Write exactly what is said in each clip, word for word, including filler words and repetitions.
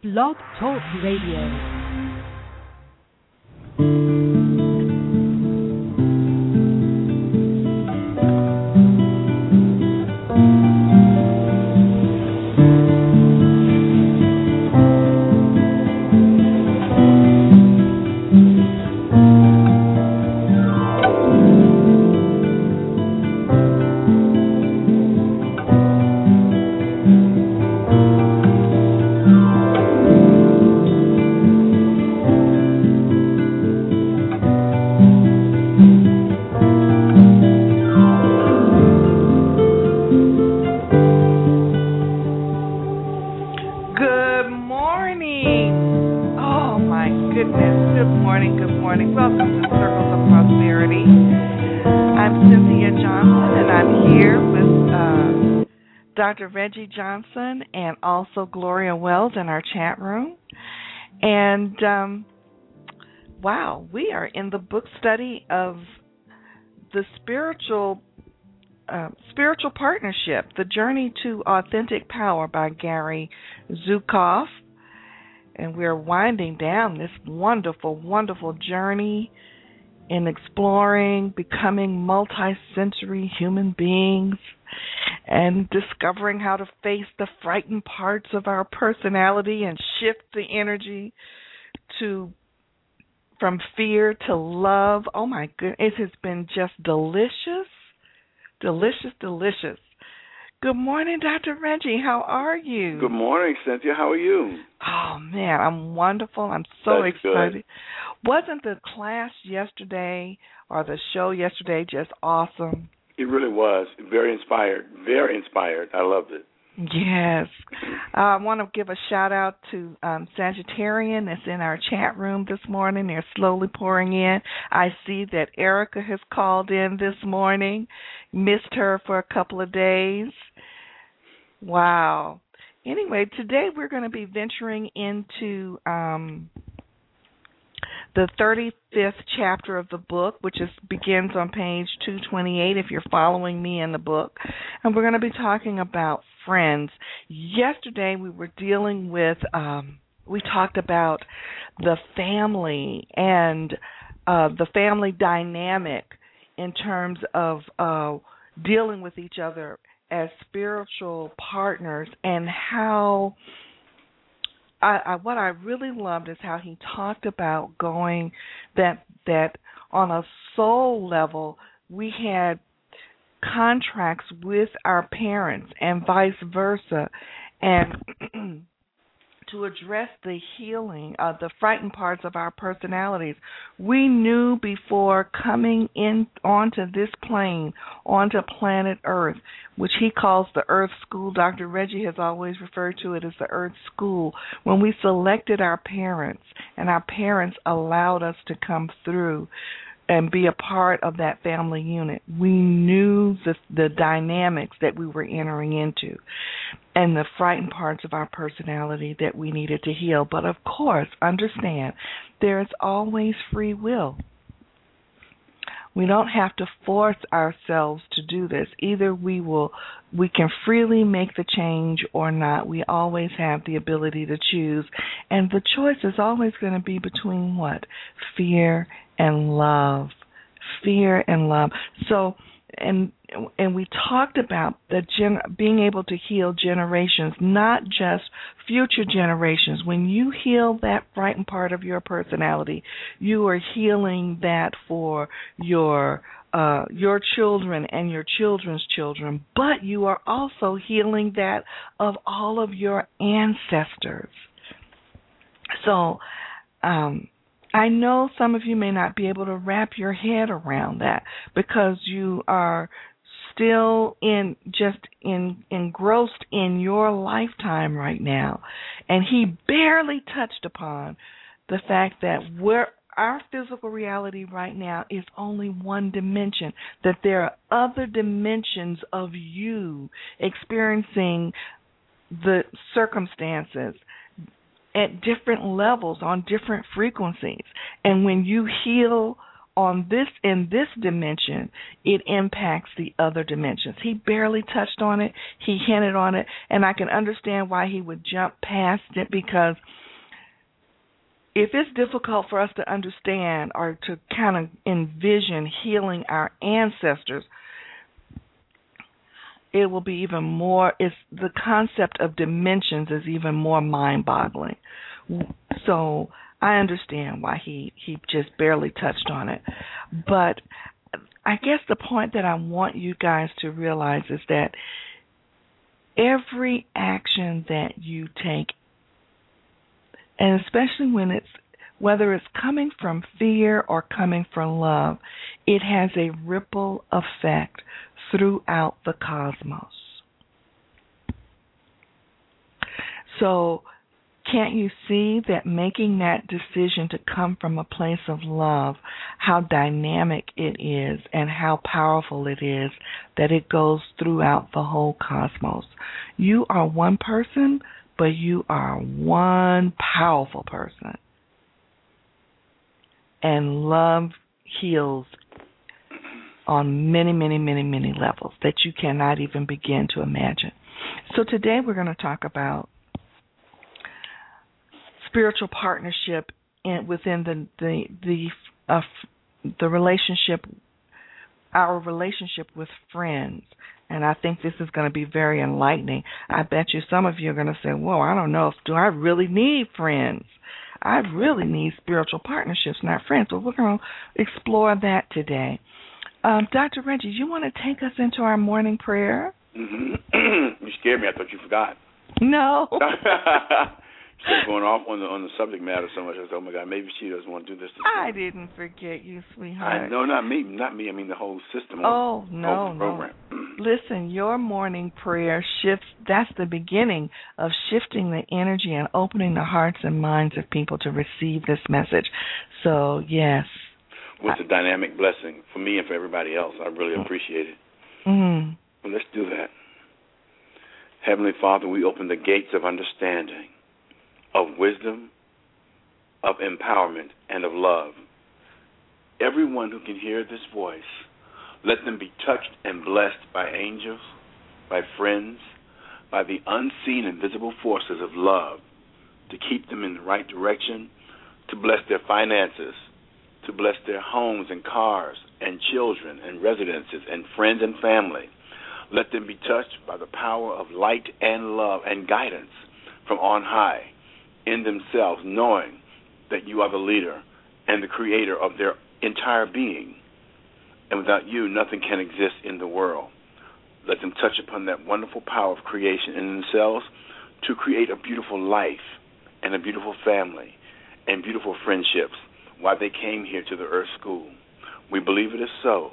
Blog Talk Radio. Doctor Reggie Johnson and also Gloria Wells in our chat room. And um, wow, we are in the book study of the spiritual uh, spiritual partnership, The Journey to Authentic Power by Gary Zukav. And we're winding down this wonderful, wonderful journey in exploring becoming multi-sensory human beings and discovering how to face the frightened parts of our personality and shift the energy to from fear to love. Oh my goodness, it has been just delicious, delicious, delicious. Good morning, Doctor Reggie. How are you? Good morning, Cynthia. How are you? Oh, man, I'm wonderful. I'm so That's excited. Good. Wasn't the class yesterday or the show yesterday just awesome? It really was. Very inspired. Very inspired. I loved it. Yes. Uh, I want to give a shout-out to um, Sagittarian that's in our chat room this morning. They're slowly pouring in. I see that Erica has called in this morning. Missed her for a couple of days. Wow. Anyway, today we're going to be venturing into um, the thirty-fifth chapter of the book, which is begins on page two twenty-eight if you're following me in the book. And we're going to be talking about friends. Yesterday we were dealing with, um, we talked about the family and uh, the family dynamic in terms of uh, dealing with each other as spiritual partners, and how I, I, what I really loved is how he talked about going that that on a soul level we had contracts with our parents and vice versa, and to address the healing of the frightened parts of our personalities. We knew before coming in onto this plane, onto planet Earth, which he calls the Earth School. Doctor Reggie has always referred to it as the Earth School. When we selected our parents and our parents allowed us to come through and be a part of that family unit, we knew the, the dynamics that we were entering into and the frightened parts of our personality that we needed to heal. But of course, understand, there is always free will. We don't have to force ourselves to do this. Either we will, we can freely make the change or not. We always have the ability to choose. And the choice is always going to be between what? Fear and love. Fear and love. So, and and we talked about the gen, being able to heal generations, not just future generations. When you heal that frightened part of your personality, you are healing that for your uh, your children and your children's children, but you are also healing that of all of your ancestors. So, um, I know some of you may not be able to wrap your head around that because you are still in just in engrossed in your lifetime right now. And he barely touched upon the fact that we're, our physical reality right now is only one dimension, that there are other dimensions of you experiencing the circumstances at different levels, on different frequencies. And when you heal on this in this dimension, it impacts the other dimensions. He barely touched on it. He hinted on it, and I can understand why he would jump past it, because if it's difficult for us to understand or to kind of envision healing our ancestors, it will be even more, it's, the concept of dimensions is even more mind-boggling. So I understand why he, he just barely touched on it. But I guess the point that I want you guys to realize is that every action that you take, and especially when it's, whether it's coming from fear or coming from love, it has a ripple effect throughout the cosmos. So can't you see that making that decision to come from a place of love, how dynamic it is and how powerful it is, that it goes throughout the whole cosmos? You are one person, but you are one powerful person. And love heals on many, many, many, many levels that you cannot even begin to imagine. So today we're going to talk about spiritual partnership in, within the the the, uh, the relationship, our relationship with friends. And I think this is going to be very enlightening. I bet you some of you are going to say, whoa, I don't know, if do I really need friends? I really need spiritual partnerships, not friends. So we're going to explore that today. Um, Doctor Reggie, you want to take us into our morning prayer? Mm-hmm. You scared me. I thought you forgot. No. She's going off on the on the subject matter so much. I said, oh, my God, maybe she doesn't want to do this. I didn't forget you, sweetheart. I, no, not me. Not me. I mean the whole system. Oh, no, whole program. no. Listen, your morning prayer shifts. That's the beginning of shifting the energy and opening the hearts and minds of people to receive this message. So, yes. What's a dynamic blessing for me and for everybody else. I really appreciate it. Mm-hmm. Well, let's do that. Heavenly Father, we open the gates of understanding, of wisdom, of empowerment, and of love. Everyone who can hear this voice, let them be touched and blessed by angels, by friends, by the unseen and visible forces of love, to keep them in the right direction, to bless their finances, to bless their homes and cars and children and residences and friends and family. Let them be touched by the power of light and love and guidance from on high in themselves, knowing that you are the leader and the creator of their entire being. And without you, nothing can exist in the world. Let them touch upon that wonderful power of creation in themselves to create a beautiful life and a beautiful family and beautiful friendships while they came here to the Earth School. We believe it is so,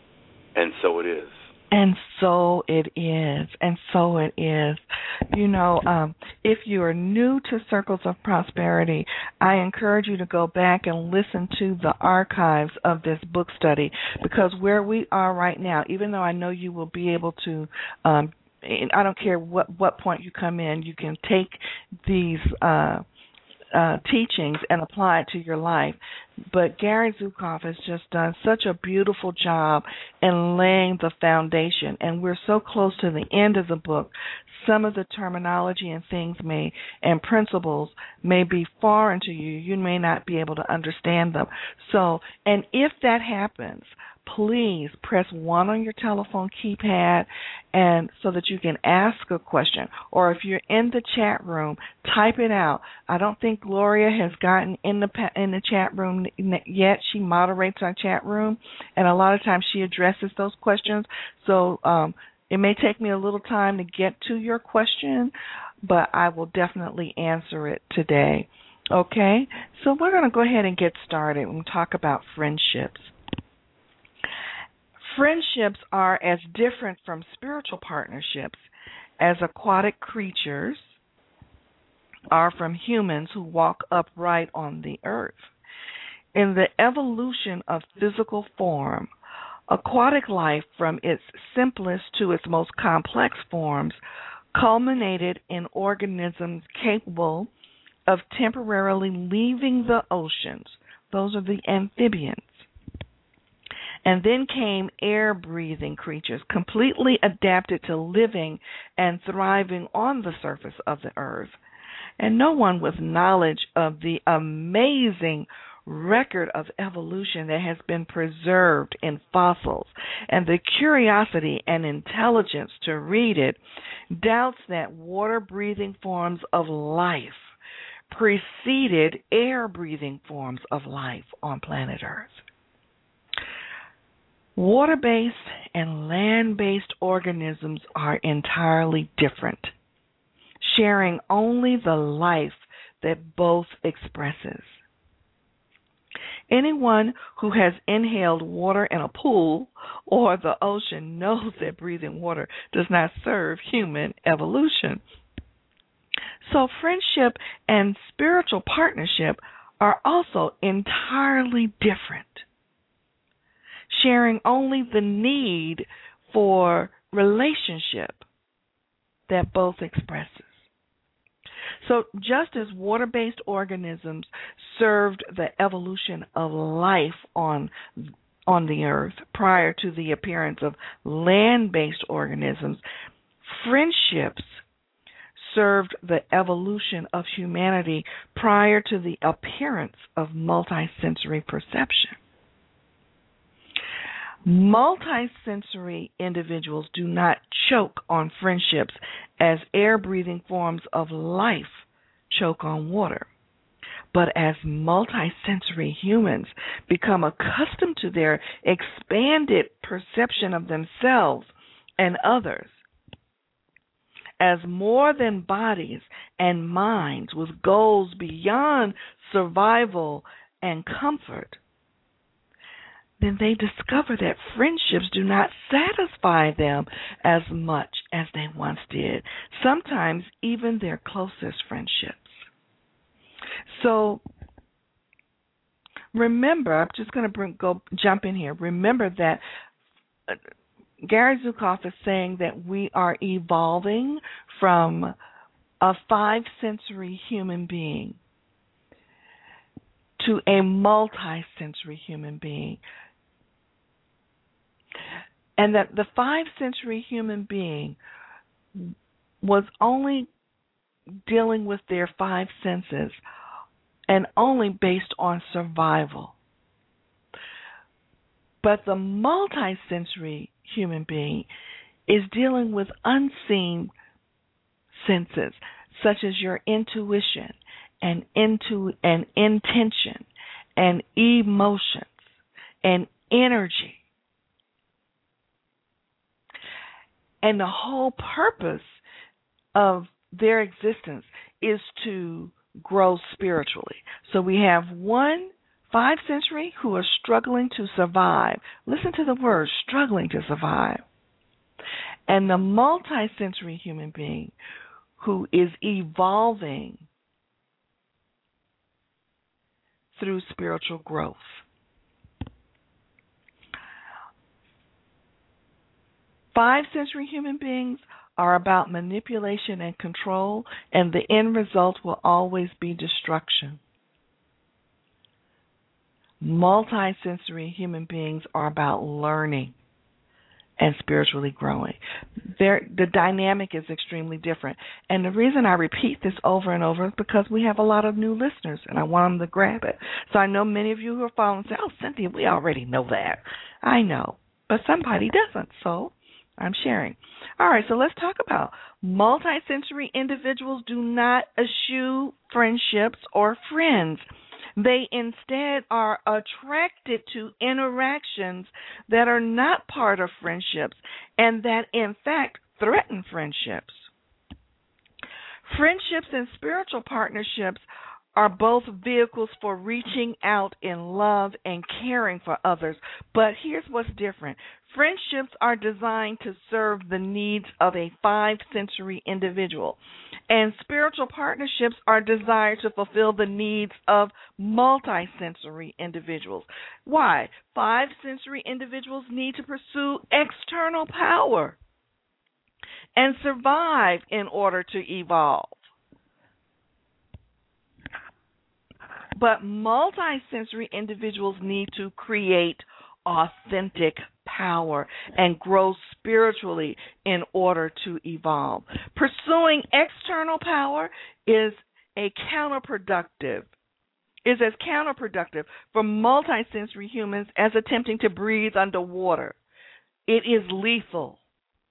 and so it is. And so it is, and so it is. You know, um, if you are new to Circles of Prosperity, I encourage you to go back and listen to the archives of this book study, because where we are right now, even though I know you will be able to, um, I don't care what, what point you come in, you can take these uh Uh, teachings and apply it to your life. But Gary Zukav has just done such a beautiful job in laying the foundation, and we're so close to the end of the book. Some of the terminology and things may and principles may be foreign to you. You may not be able to understand them. So, and if that happens, please press one on your telephone keypad, and so that you can ask a question. Or if you're in the chat room, type it out. I don't think Gloria has gotten in the in the chat room yet. She moderates our chat room, and a lot of times she addresses those questions. So um, it may take me a little time to get to your question, but I will definitely answer it today. Okay? So we're going to go ahead and get started and talk about friendships. Friendships are as different from spiritual partnerships as aquatic creatures are from humans who walk upright on the earth. In the evolution of physical form, aquatic life from its simplest to its most complex forms culminated in organisms capable of temporarily leaving the oceans. Those are the amphibians. And then came air-breathing creatures, completely adapted to living and thriving on the surface of the earth. And no one with knowledge of the amazing record of evolution that has been preserved in fossils and the curiosity and intelligence to read it doubts that water-breathing forms of life preceded air-breathing forms of life on planet Earth. Water-based and land-based organisms are entirely different, sharing only the life that both expresses. Anyone who has inhaled water in a pool or the ocean knows that breathing water does not serve human evolution. So friendship and spiritual partnership are also entirely different, sharing only the need for relationship that both expresses. So just as water-based organisms served the evolution of life on on the earth prior to the appearance of land-based organisms, friendships served the evolution of humanity prior to the appearance of multisensory perception. Multisensory individuals do not choke on friendships as air-breathing forms of life choke on water, but as multisensory humans become accustomed to their expanded perception of themselves and others as more than bodies and minds with goals beyond survival and comfort, then they discover that friendships do not satisfy them as much as they once did, sometimes even their closest friendships. So remember, I'm just going to bring, go jump in here. Remember that uh, Gary Zukav is saying that we are evolving from a five-sensory human being to a multi-sensory human being. And that the five-sensory human being was only dealing with their five senses and only based on survival. But the multi-sensory human being is dealing with unseen senses, such as your intuition and intu- and intention and emotions and energy. And the whole purpose of their existence is to grow spiritually. So we have one five sensory who are struggling to survive. Listen to the word, struggling to survive. And the multi-sensory human being who is evolving through spiritual growth. Five-sensory human beings are about manipulation and control, and the end result will always be destruction. Multi-sensory human beings are about learning and spiritually growing. They're, the dynamic is extremely different. And the reason I repeat this over and over is because we have a lot of new listeners, and I want them to grab it. So I know many of you who are following say, oh, Cynthia, we already know that. I know, but somebody doesn't, so I'm sharing. All right, so let's talk about multisensory individuals do not eschew friendships or friends. They instead are attracted to interactions that are not part of friendships and that, in fact, threaten friendships. Friendships and spiritual partnerships are both vehicles for reaching out in love and caring for others. But here's what's different. Friendships are designed to serve the needs of a five-sensory individual, and spiritual partnerships are designed to fulfill the needs of multi-sensory individuals. Why? Five-sensory individuals need to pursue external power and survive in order to evolve. But multi-sensory individuals need to create authentic power and grow spiritually in order to evolve. Pursuing external power is a counterproductive, is as counterproductive for multisensory humans as attempting to breathe underwater. It is lethal.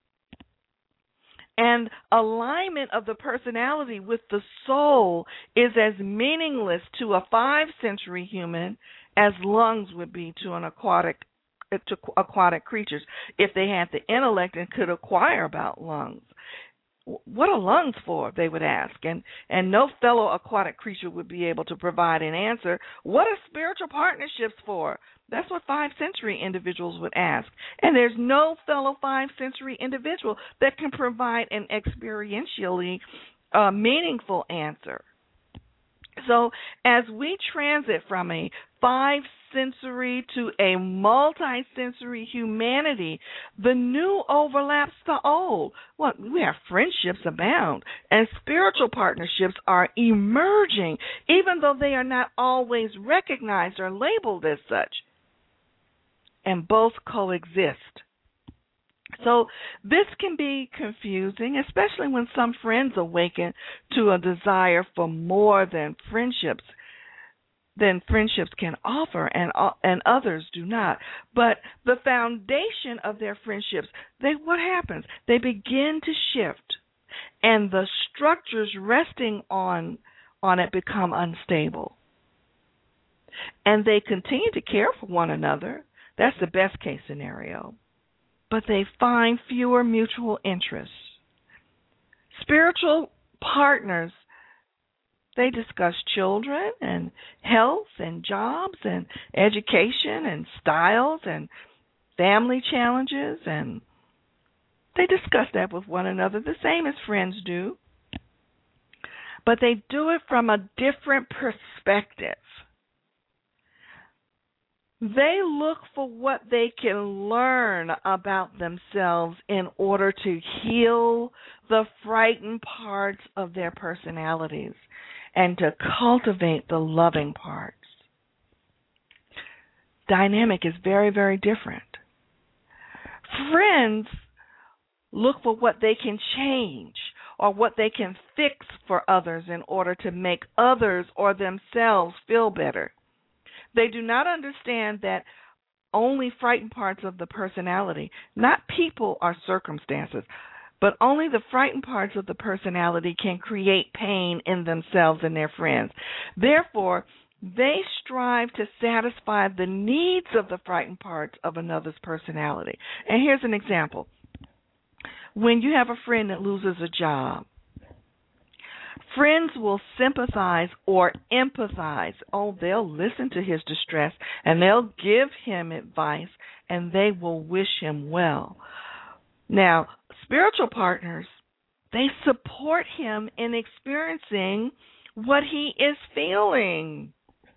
And alignment of the personality with the soul is as meaningless to a five-sensory human as lungs would be to an aquatic to aquatic creatures if they had the intellect and could acquire about lungs. What are lungs for, they would ask, and, and no fellow aquatic creature would be able to provide an answer. What are spiritual partnerships for? That's what five-sensory individuals would ask. And there's no fellow five-sensory individual that can provide an experientially uh, meaningful answer. So as we transit from a five-sensory to a multi-sensory humanity, the new overlaps the old. Well, we have friendships abound, and spiritual partnerships are emerging, even though they are not always recognized or labeled as such. And both coexist. So this can be confusing, especially when some friends awaken to a desire for more than friendships than friendships can offer, and uh, and others do not. But the foundation of their friendships, they what happens? They begin to shift, and the structures resting on on it become unstable. And they continue to care for one another. That's the best case scenario. But they find fewer mutual interests. Spiritual partners, they discuss children and health and jobs and education and styles and family challenges, and they discuss that with one another, the same as friends do. But they do it from a different perspective. They look for what they can learn about themselves in order to heal the frightened parts of their personalities and to cultivate the loving parts. Dynamic is very, very different. Friends look for what they can change or what they can fix for others in order to make others or themselves feel better. They do not understand that only frightened parts of the personality, not people or circumstances, but only the frightened parts of the personality can create pain in themselves and their friends. Therefore, they strive to satisfy the needs of the frightened parts of another's personality. And here's an example. When you have a friend that loses a job, friends will sympathize or empathize. Oh, they'll listen to his distress, and they'll give him advice, and they will wish him well. Now, spiritual partners, they support him in experiencing what he is feeling.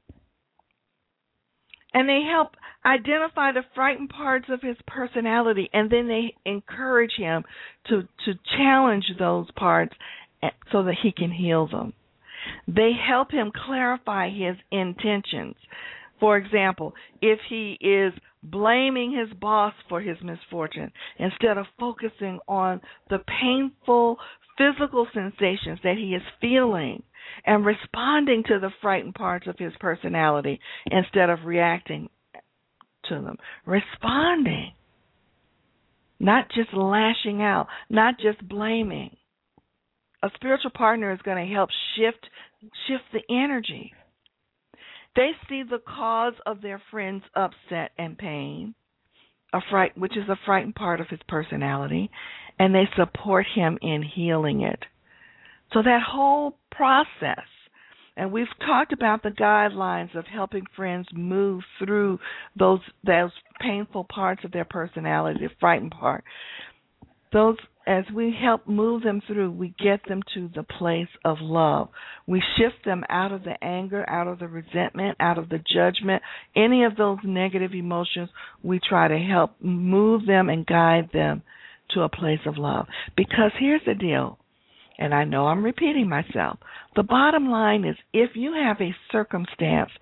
And they help identify the frightened parts of his personality, and then they encourage him to, to challenge those parts so that he can heal them. They help him clarify his intentions. For example, if he is blaming his boss for his misfortune, instead of focusing on the painful physical sensations that he is feeling and responding to the frightened parts of his personality instead of reacting to them. Responding, not just lashing out, not just blaming. A spiritual partner is going to help shift shift the energy. They see the cause of their friend's upset and pain, a fright, which is a frightened part of his personality, and they support him in healing it. So that whole process, and we've talked about the guidelines of helping friends move through those those painful parts of their personality, the frightened part. Those, as we help move them through, we get them to the place of love. We shift them out of the anger, out of the resentment, out of the judgment, any of those negative emotions. We try to help move them and guide them to a place of love. Because here's the deal, and I know I'm repeating myself. The bottom line is, if you have a circumstance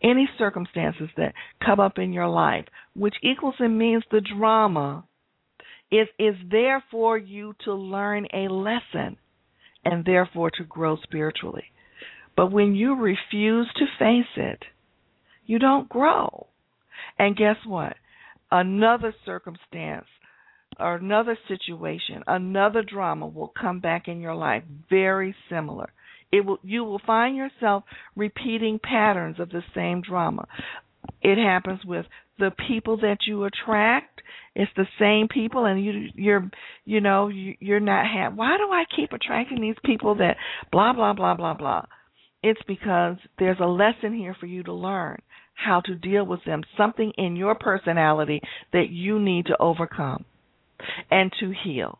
any circumstances that come up in your life, which equals and means the drama, is, is there for you to learn a lesson and therefore to grow spiritually. But when you refuse to face it, you don't grow. And guess what? Another circumstance or another situation, another drama will come back in your life, very similar. It will, you will find yourself repeating patterns of the same drama. It happens with the people that you attract. It's the same people, and you, you're, you know, you, you're not happy. Why do I keep attracting these people that blah, blah, blah, blah, blah? It's because there's a lesson here for you to learn how to deal with them, something in your personality that you need to overcome and to heal.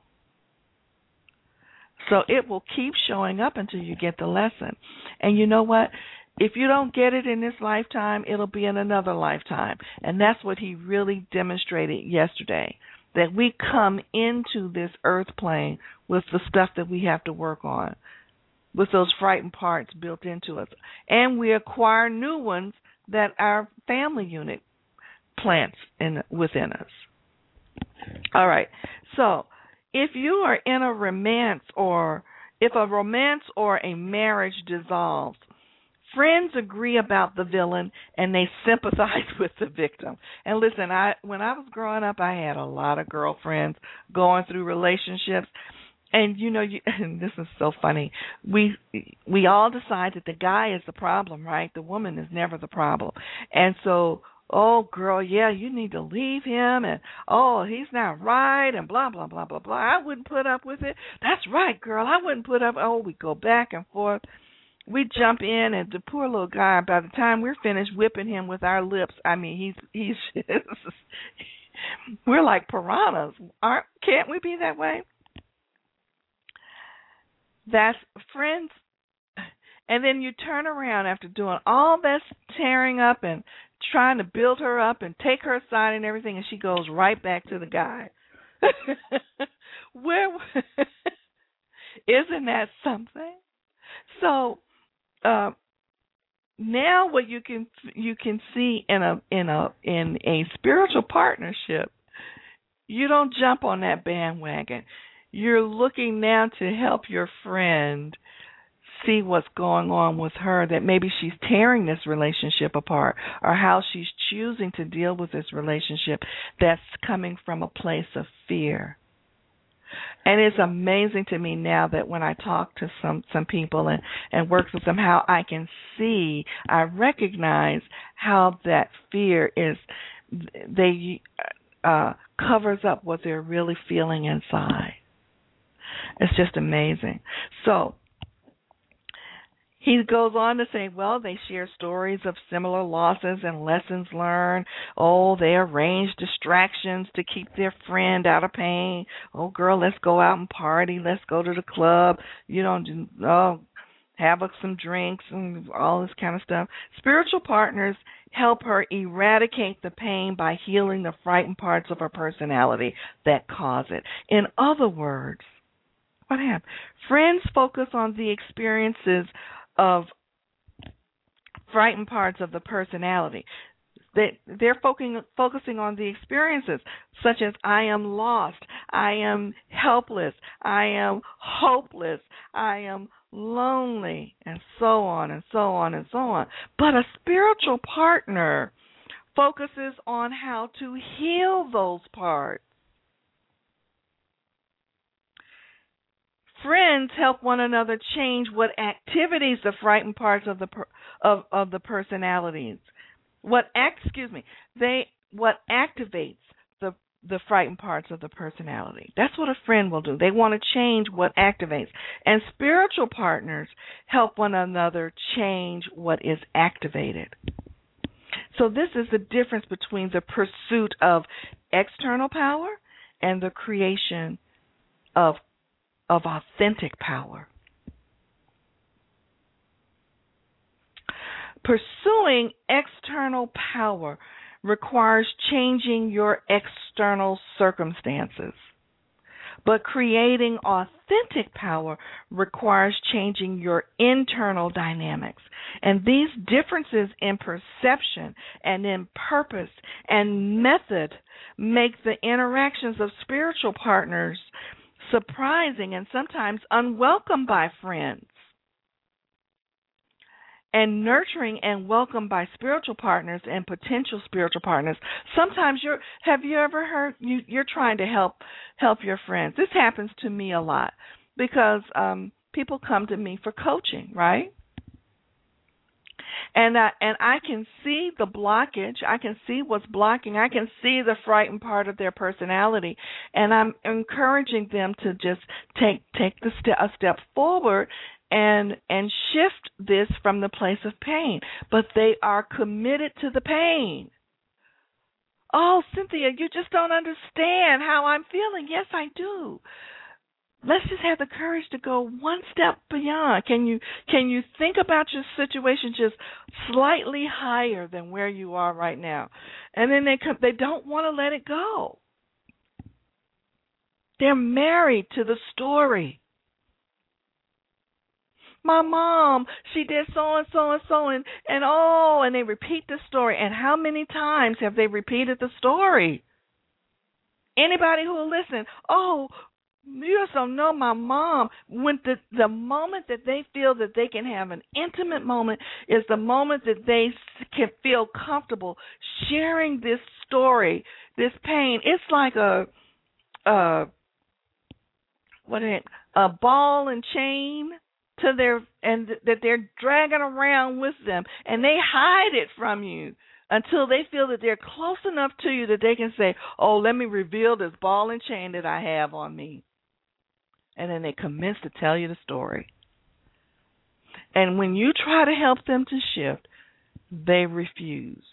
So it will keep showing up until you get the lesson. And you know what? If you don't get it in this lifetime, it'll be in another lifetime. And that's what he really demonstrated yesterday, that we come into this earth plane with the stuff that we have to work on, with those frightened parts built into us. And we acquire new ones that our family unit plants in, within us. All right. So if you are in a romance, or if a romance or a marriage dissolves, friends agree about the villain and they sympathize with the victim. And listen, I when I was growing up, I had a lot of girlfriends going through relationships. And, you know, you, and this is so funny. We we all decide that the guy is the problem, right? The woman is never the problem. And so, oh, girl, yeah, you need to leave him. And, oh, he's not right, and blah, blah, blah, blah, blah. I wouldn't put up with it. That's right, girl. I wouldn't put up. Oh, we go back and forth. We jump in, and the poor little guy, by the time we're finished whipping him with our lips, I mean, he's, he's we're like piranhas. Aren't, can't we be that way? That's friends. And then you turn around after doing all this tearing up and trying to build her up and take her side and everything, and she goes right back to the guy. Where isn't that something? So uh, now what you can you can see in a in a in a spiritual partnership, you don't jump on that bandwagon. You're looking now to help your friend see what's going on with her, that maybe she's tearing this relationship apart, or how she's choosing to deal with this relationship that's coming from a place of fear. And it's amazing to me now that when I talk to some, some people and, and work with them, how I can see, I recognize how that fear is, they uh, covers up what they're really feeling inside. It's just amazing. So he goes on to say, well, they share stories of similar losses and lessons learned. Oh, they arrange distractions to keep their friend out of pain. Oh, girl, let's go out and party. Let's go to the club. You know, oh, have some drinks and all this kind of stuff. Spiritual partners help her eradicate the pain by healing the frightened parts of her personality that cause it. In other words, what happened? Friends focus on the experiences of frightened parts of the personality. They, they're focusing, focusing on the experiences such as I am lost, I am helpless, I am hopeless, I am lonely, and so on and so on and so on. But a spiritual partner focuses on how to heal those parts. Friends help one another change what activities the frightened parts of the per, of of the personalities. What act, excuse me, they what activates the the frightened parts of the personality. That's what a friend will do. They want to change what activates. And spiritual partners help one another change what is activated. So this is the difference between the pursuit of external power and the creation of of authentic power. Pursuing external power requires changing your external circumstances. But creating authentic power requires changing your internal dynamics. And these differences in perception and in purpose and method make the interactions of spiritual partners surprising and sometimes unwelcome by friends. And nurturing and welcomed by spiritual partners and potential spiritual partners. Sometimes you're have you ever heard you you're trying to help help your friends. This happens to me a lot because um people come to me for coaching, right? And I, and I can see the blockage. I can see what's blocking. I can see the frightened part of their personality, and I'm encouraging them to just take take the step a step forward and and shift this from the place of pain. But they are committed to the pain. Oh, Cynthia, you just don't understand how I'm feeling. Yes, I do. Let's just have the courage to go one step beyond. Can you can you think about your situation just slightly higher than where you are right now? And then they come, they don't want to let it go. They're married to the story. My mom, she did so and so and so and and oh, and they repeat the story. And how many times have they repeated the story? Anybody who will listen, oh, you just don't know my mom. When the the moment that they feel that they can have an intimate moment is the moment that they can feel comfortable sharing this story, this pain. It's like a a what is it, a ball and chain to their and that they're dragging around with them, and they hide it from you until they feel that they're close enough to you that they can say, "Oh, let me reveal this ball and chain that I have on me." And then they commence to tell you the story. And when you try to help them to shift, they refuse.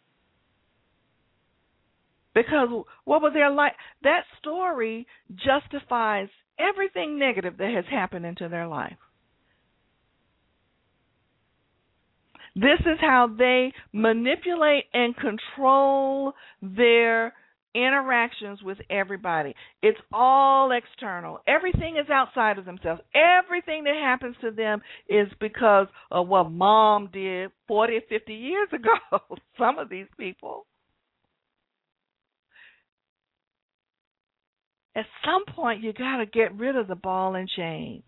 Because what was their life? That story justifies everything negative that has happened into their life. This is how they manipulate and control their interactions with everybody. It's all external. Everything is outside of themselves. Everything that happens to them is because of what mom did forty or fifty years ago. Some of these people. At some point, you got to get rid of the ball and chain.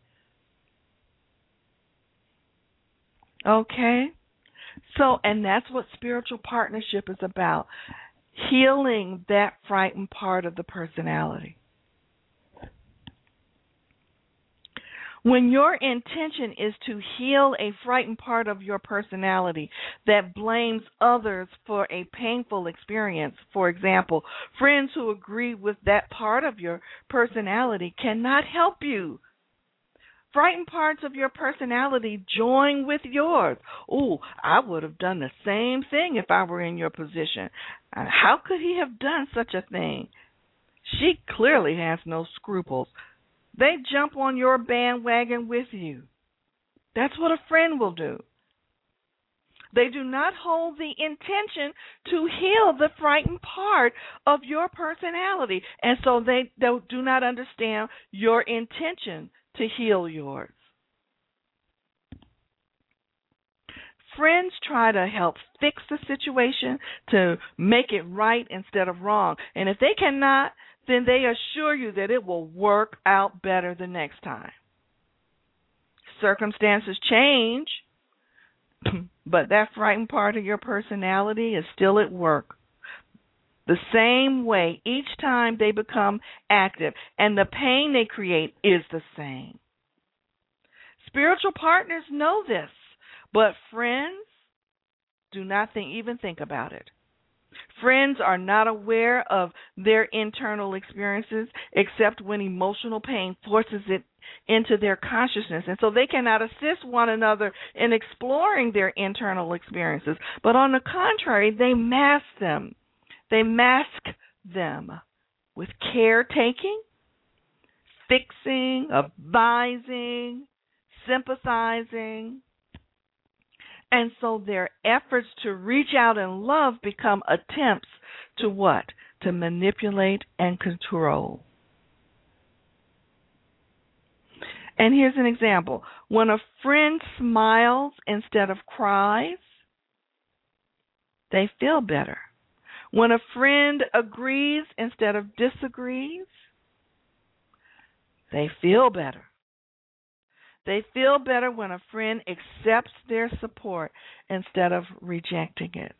Okay? So, and that's what spiritual partnership is about. Healing that frightened part of the personality. When your intention is to heal a frightened part of your personality that blames others for a painful experience, for example, friends who agree with that part of your personality cannot help you. Frightened parts of your personality join with yours. Oh, I would have done the same thing if I were in your position. How could he have done such a thing? She clearly has no scruples. They jump on your bandwagon with you. That's what a friend will do. They do not hold the intention to heal the frightened part of your personality, and so they do not understand your intention to heal yours. Friends try to help fix the situation, to make it right instead of wrong. And if they cannot, then they assure you that it will work out better the next time. Circumstances change, but that frightened part of your personality is still at work. The same way each time they become active, and the pain they create is the same. Spiritual partners know this, but friends do not think, even think about it. Friends are not aware of their internal experiences except when emotional pain forces it into their consciousness, and so they cannot assist one another in exploring their internal experiences. But on the contrary, they mask them. They mask them with caretaking, fixing, advising, sympathizing. And so their efforts to reach out in love become attempts to what? To manipulate and control. And here's an example. When a friend smiles instead of cries, they feel better. When a friend agrees instead of disagrees, they feel better. They feel better when a friend accepts their support instead of rejecting it.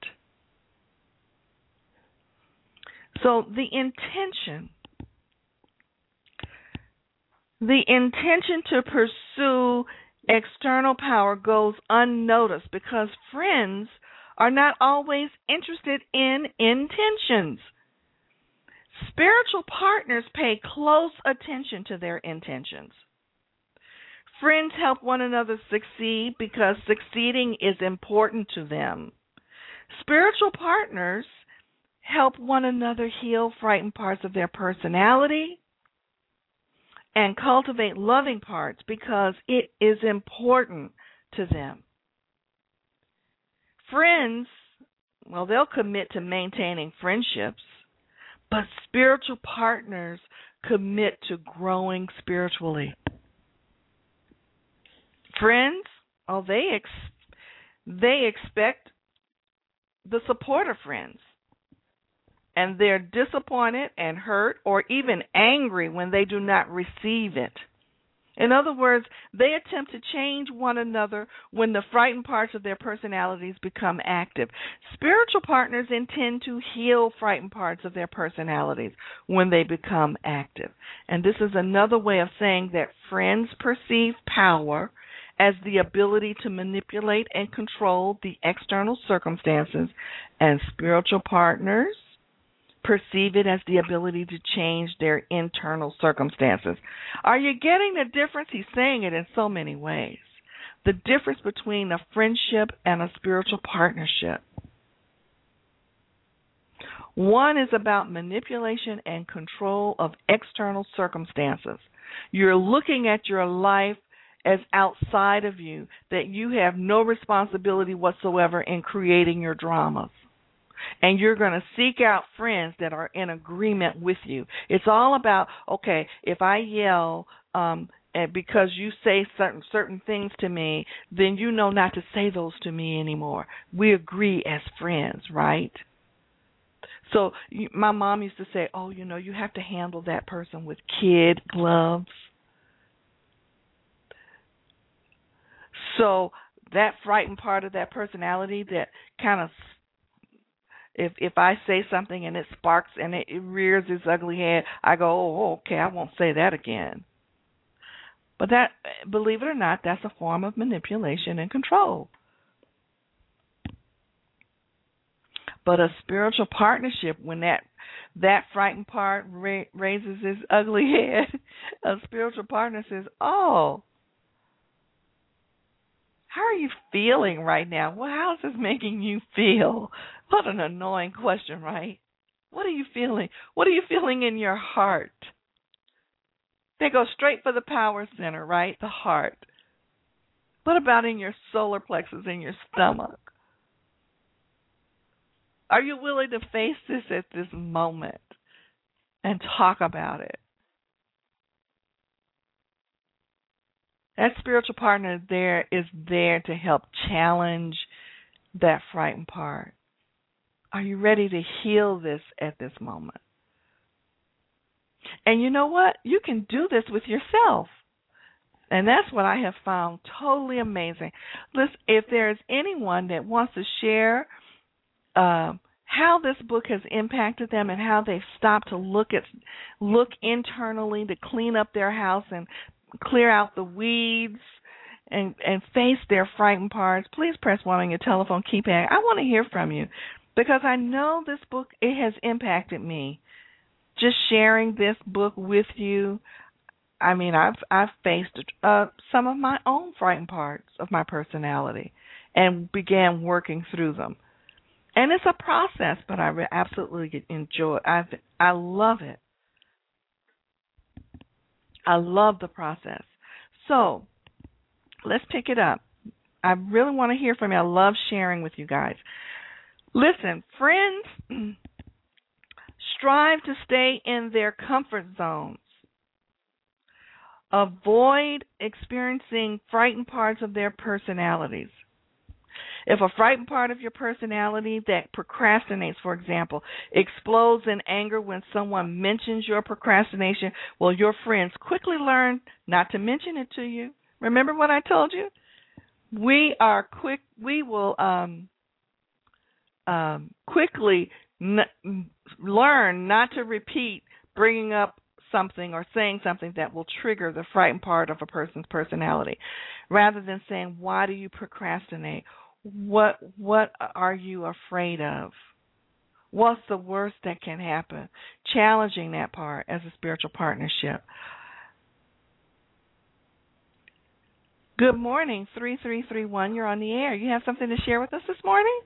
So the intention, the intention to pursue external power goes unnoticed because friends are not always interested in intentions. Spiritual partners pay close attention to their intentions. Friends help one another succeed because succeeding is important to them. Spiritual partners help one another heal frightened parts of their personality and cultivate loving parts because it is important to them. Friends, well, they'll commit to maintaining friendships, but spiritual partners commit to growing spiritually. Friends, oh, they ex- they expect the support of friends, and they're disappointed and hurt or even angry when they do not receive it. In other words, they attempt to change one another when the frightened parts of their personalities become active. Spiritual partners intend to heal frightened parts of their personalities when they become active. And this is another way of saying that friends perceive power as the ability to manipulate and control the external circumstances, and spiritual partners perceive it as the ability to change their internal circumstances. Are you getting the difference? He's saying it in so many ways. The difference between a friendship and a spiritual partnership. One is about manipulation and control of external circumstances. You're looking at your life as outside of you, that you have no responsibility whatsoever in creating your dramas. And you're going to seek out friends that are in agreement with you. It's all about, okay, if I yell um, and because you say certain certain things to me, then you know not to say those to me anymore. We agree as friends, right? So you, my mom used to say, oh, you know, you have to handle that person with kid gloves. So that frightened part of that personality that kind of, if if I say something and it sparks and it, it rears its ugly head, I go, oh, okay, I won't say that again. But that, believe it or not, that's a form of manipulation and control. But a spiritual partnership, when that that frightened part ra- raises its ugly head, a spiritual partner says, oh, how are you feeling right now? Well, how is this making you feel? What an annoying question, right? What are you feeling? What are you feeling in your heart? They go straight for the power center, right? The heart. What about in your solar plexus, in your stomach? Are you willing to face this at this moment and talk about it? That spiritual partner there is there to help challenge that frightened part. Are you ready to heal this at this moment? And you know what? You can do this with yourself. And that's what I have found totally amazing. Listen, if there's anyone that wants to share uh, how this book has impacted them and how they've stopped to look at look internally to clean up their house and clear out the weeds and and face their frightened parts, please press one on your telephone keypad. I want to hear from you because I know this book, it has impacted me. Just sharing this book with you, I mean, I've I've faced uh, some of my own frightened parts of my personality and began working through them. And it's a process, but I absolutely enjoy it. I I love it. I love the process. So let's pick it up. I really want to hear from you. I love sharing with you guys. Listen, friends strive to stay in their comfort zones. avoid experiencing frightened parts of their personalities. If a frightened part of your personality that procrastinates, for example, explodes in anger when someone mentions your procrastination, well, your friends quickly learn not to mention it to you. Remember what I told you? We are quick. We will um, um, quickly n- learn not to repeat bringing up something or saying something that will trigger the frightened part of a person's personality, rather than saying, "Why do you procrastinate? What what are you afraid of? What's the worst that can happen?" Challenging that part as a spiritual partnership. Good morning, three three three one. You're on the air. You have something to share with us this morning?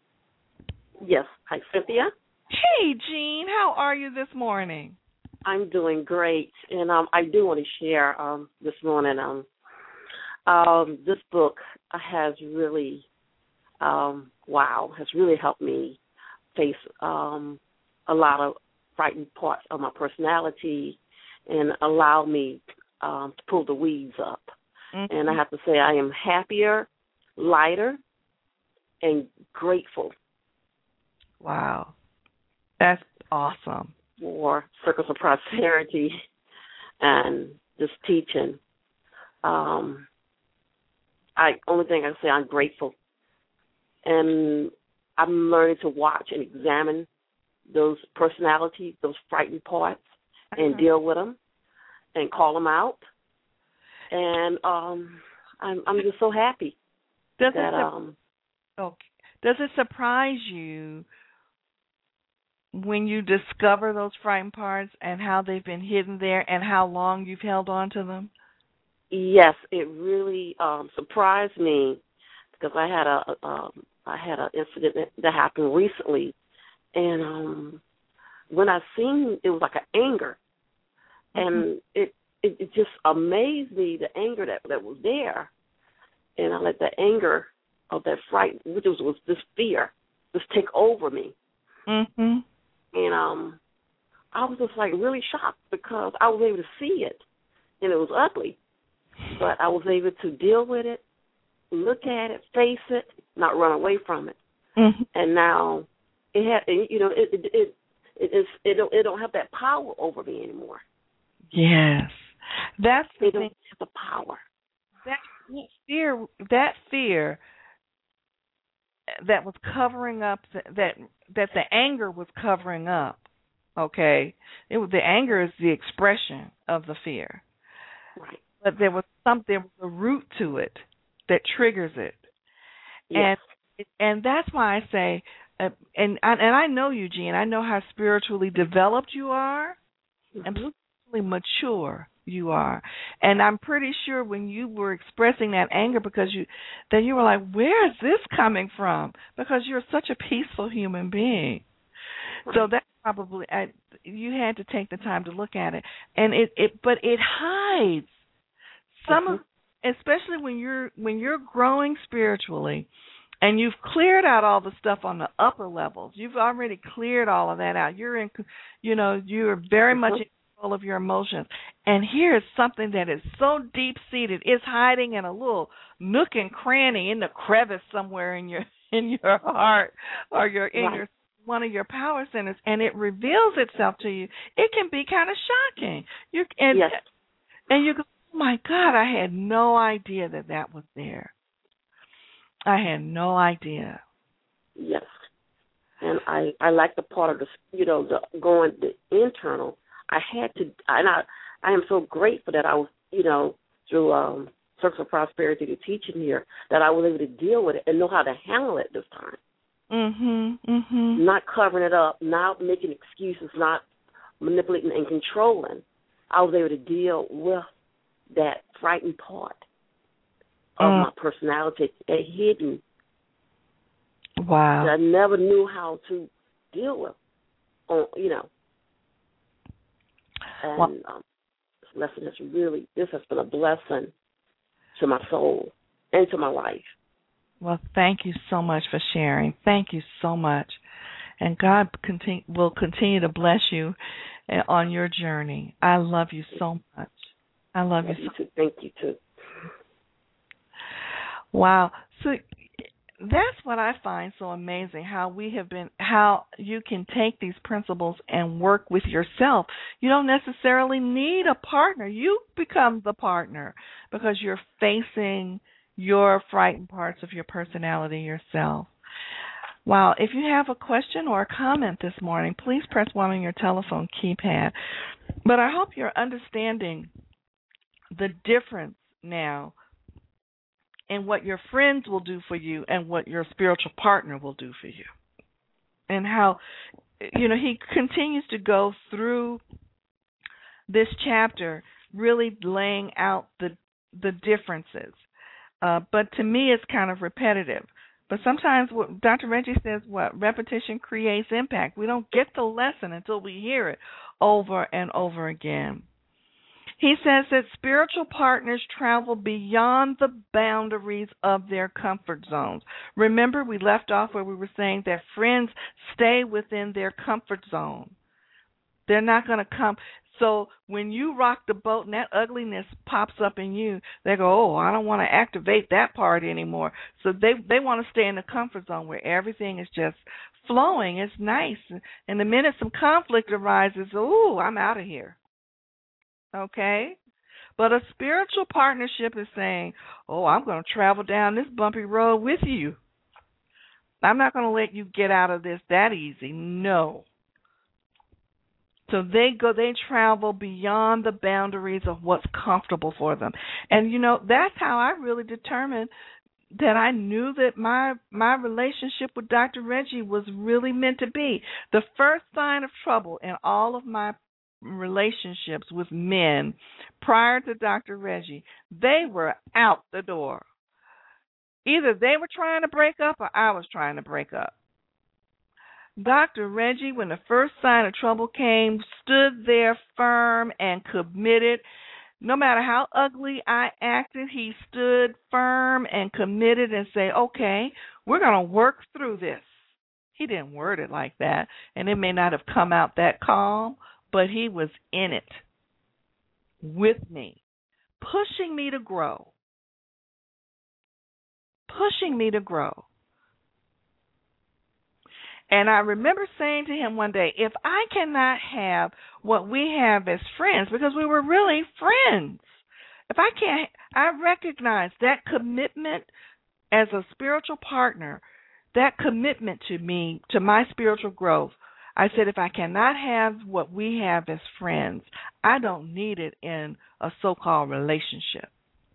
Yes. Hi, Cynthia. Hey, Jean. How are you this morning? I'm doing great, and um, I do want to share um, this morning. Um, um, this book has really, um, wow, has really helped me face um, a lot of frightened parts of my personality and allow me um, to pull the weeds up. Mm-hmm. And I have to say I am happier, lighter, and grateful. Wow. That's awesome. For Circles of Prosperity and this teaching. Um, I only thing I can say, I'm grateful. And I'm learning to watch and examine those personalities, those frightened parts, and uh-huh. deal with them and call them out. And um, I'm, I'm just so happy. Does that, it su- um, okay. Does it surprise you when you discover those frightened parts and how they've been hidden there and how long you've held on to them? Yes, it really um, surprised me because I had a um, I had an incident that, that happened recently, and um, when I seen it was like an anger, mm-hmm. and it, it it just amazed me, the anger that, that was there, and I let the anger of that fright, which was, was this fear, just take over me. Mm-hmm. And um, I was just like really shocked because I was able to see it, and it was ugly, but I was able to deal with it, look at it, face it, not run away from it. Mm-hmm. And now it had, you know, it it it it, is, it don't it don't have that power over me anymore. Yes, that's the it thing. Don't have the power. That fear, that fear. that was covering up the, that that the anger was covering up. Okay, it was the anger is the expression of the fear, right? But there was something, there was a root to it that triggers it, yes. and and that's why I say, uh, and I, and I know you, Jean. I know how spiritually developed you are, mm-hmm. and spiritually mature you are, and I'm pretty sure when you were expressing that anger, because you, then you were like, where is this coming from? Because you're such a peaceful human being. Right. So that probably I, you had to take the time to look at it, and it, it but it hides some mm-hmm. of, especially when you're when you're growing spiritually, and you've cleared out all the stuff on the upper levels. You've already cleared all of that out. You're in, you know, you're very mm-hmm. much in control of your emotions. And here is something that is so deep-seated. It's hiding in a little nook and cranny in the crevice somewhere in your in your heart or your in right. your one of your power centers, and it reveals itself to you. It can be kind of shocking. You and yes. and you go, oh my God, I had no idea that that was there. I had no idea. Yes, and I, I like the part of the, you know, the going the internal. I had to, and I I am so grateful that I was, you know, through um, Circles of Prosperity, the teaching here, that I was able to deal with it and know how to handle it this time. Mhm, mhm. Not covering it up, not making excuses, not manipulating and controlling. I was able to deal with that frightened part of mm. my personality, that hidden. Wow. That I never knew how to deal with, on, you know. And well, um, this lesson has really, this has been a blessing to my soul and to my life. Well, thank you so much for sharing. Thank you so much. And God continue, will continue to bless you on your journey. I love you so much. I love, love you. you So- too. Thank you too. Wow. So that's what I find so amazing, how we have been, how you can take these principles and work with yourself. You don't necessarily need a partner. You become the partner because you're facing your frightened parts of your personality yourself. Wow. If you have a question or a comment this morning, please press one on your telephone keypad. But I hope you're understanding the difference now and what your friends will do for you and what your spiritual partner will do for you. And how, you know, he continues to go through this chapter really laying out the the differences. Uh, but to me, it's kind of repetitive. But sometimes what Doctor Reggie says, what repetition creates impact. We don't get the lesson until we hear it over and over again. He says that spiritual partners travel beyond the boundaries of their comfort zones. Remember, we left off where we were saying that friends stay within their comfort zone. They're not going to come. So when you rock the boat and that ugliness pops up in you, they go, oh, I don't want to activate that part anymore. So they they want to stay in the comfort zone where everything is just flowing. It's nice. And the minute some conflict arises, oh, I'm out of here. Okay? But a spiritual partnership is saying, oh, I'm going to travel down this bumpy road with you. I'm not going to let you get out of this that easy. No. So they go, they travel beyond the boundaries of what's comfortable for them. And, you know, that's how I really determined that I knew that my my relationship with Doctor Reggie was really meant to be. The first sign of trouble in all of my relationships with men prior to Doctor Reggie, they were out the door. Either they were trying to break up or I was trying to break up. Doctor Reggie, when the first sign of trouble came, stood there firm and committed. No matter how ugly I acted, he stood firm and committed and say, okay, we're going to work through this. He didn't word it like that, and it may not have come out that calm, but he was in it with me, pushing me to grow, pushing me to grow. And I remember saying to him one day, if I cannot have what we have as friends, because we were really friends, if I can't, I recognize that commitment as a spiritual partner, that commitment to me, to my spiritual growth. I said, if I cannot have what we have as friends, I don't need it in a so-called relationship.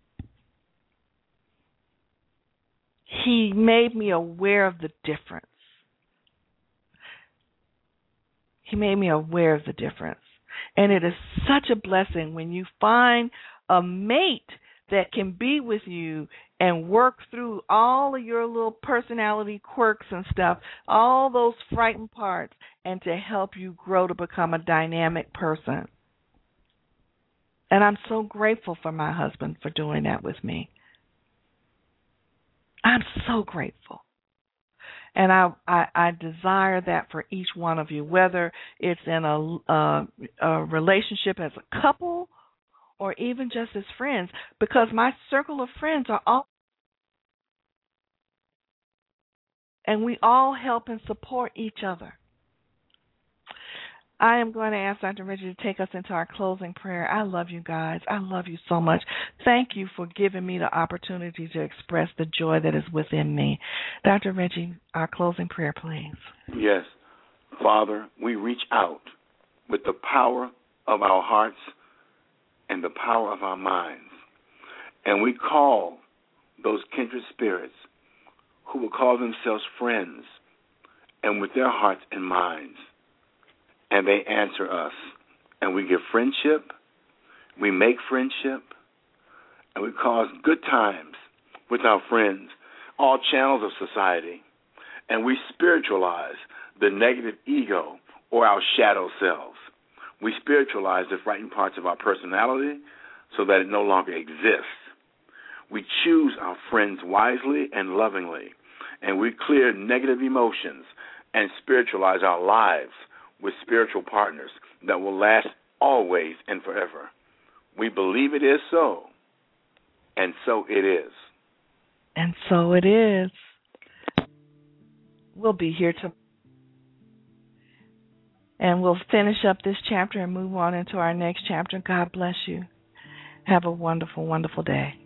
He made me aware of the difference. He made me aware of the difference. And it is such a blessing when you find a mate that can be with you and work through all of your little personality quirks and stuff, all those frightened parts, and to help you grow to become a dynamic person. And I'm so grateful for my husband for doing that with me. I'm so grateful. And I, I, I desire that for each one of you, whether it's in a, a, a relationship as a couple or even just as friends, because my circle of friends are all, and we all help and support each other. I am going to ask Doctor Reggie to take us into our closing prayer. I love you guys. I love you so much. Thank you for giving me the opportunity to express the joy that is within me. Doctor Reggie, our closing prayer, please. Yes. Father, we reach out with the power of our hearts and the power of our minds, and we call those kindred spirits who will call themselves friends and with their hearts and minds. And they answer us. And we give friendship, we make friendship, and we cause good times with our friends, all channels of society. And we spiritualize the negative ego or our shadow selves. We spiritualize the frightened parts of our personality so that it no longer exists. We choose our friends wisely and lovingly, and we clear negative emotions and spiritualize our lives with spiritual partners that will last always and forever. We believe it is so, and so it is. And so it is. We'll be here to, and we'll finish up this chapter and move on into our next chapter. God bless you. Have a wonderful, wonderful day.